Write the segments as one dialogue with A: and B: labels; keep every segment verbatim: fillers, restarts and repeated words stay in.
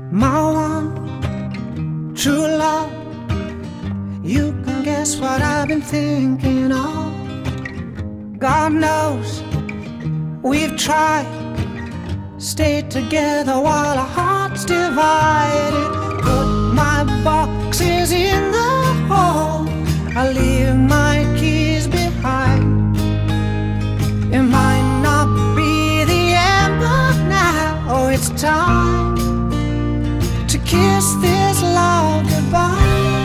A: My one true love. You can guess what I've been thinking of. God knows we've tried, stayed together while our hearts divided. Put my boxes in the hall, I leave my keys behind. It might not be the end, but now oh, it's time to kiss this love goodbye.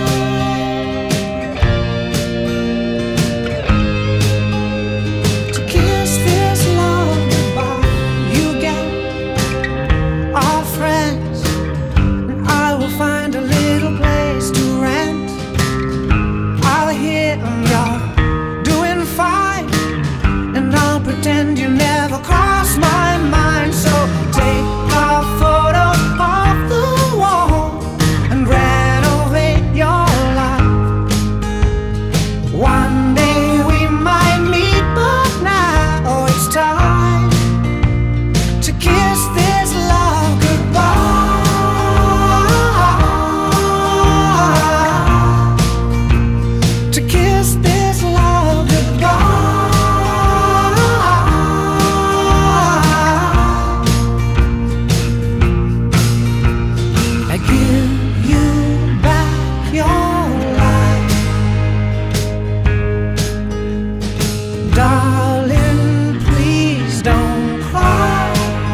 A: Pretend you never crossed my mind. So take a photo off the wall and renovate your life. One day we might meet, but now oh, it's time to kiss this love goodbye. To kiss this love goodbye. Darling, please don't cry.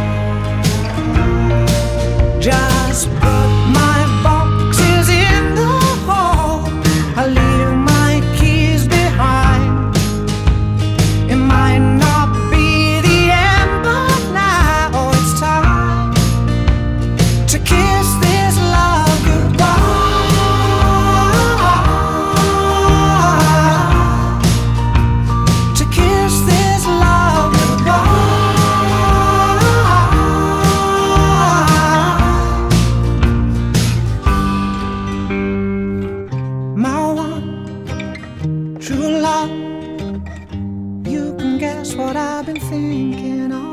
A: Just put my boxes in the hall, I leave my keys behind. It might not be the end, but now oh, it's time to kiss this love goodbye. True love, you can guess what I've been thinking of.